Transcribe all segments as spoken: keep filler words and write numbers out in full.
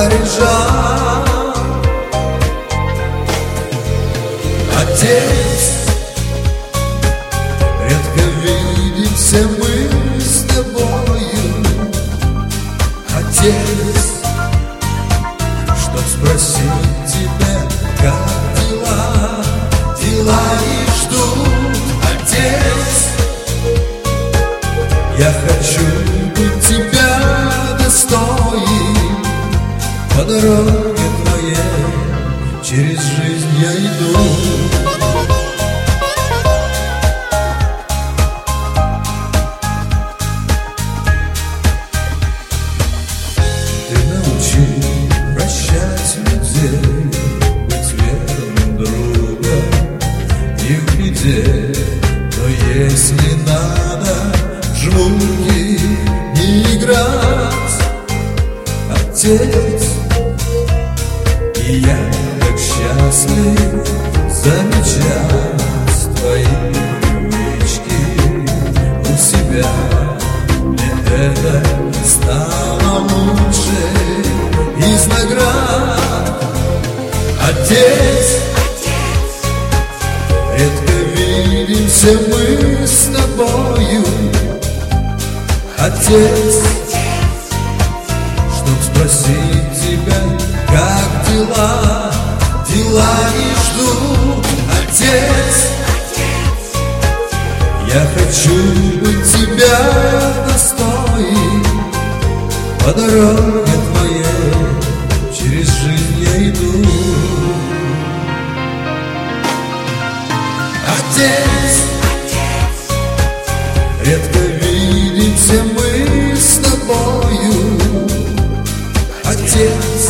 Парижа. Отец, редко видимся мы с тобою. Отец, чтоб спросить тебя, как дела, дела не ждут. Отец, я хочу быть тебя достоин. По дороге твоей через жизнь я иду. Ты научи прощать людей, быть верным другом и в беде. Но если надо в жмурки не играть, отец, и я так счастлив замечать твои привычки у себя. Мне это стало лучше из наград. Отец, редко видимся мы с тобою. Отец, чтоб спросить тебя, как дела, дела не ждут. Отец, я хочу быть тебя достоин. По дороге твоей через жизнь я иду. Отец, редко видимся мы с тобою. Отец,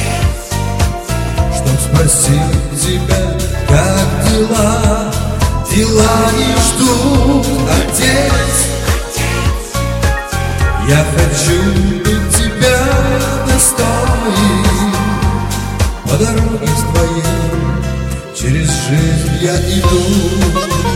чтоб спросить тебя, как дела, дела не ждут. Отец, я хочу быть тебя достоин. По дороге с твоей через жизнь я иду.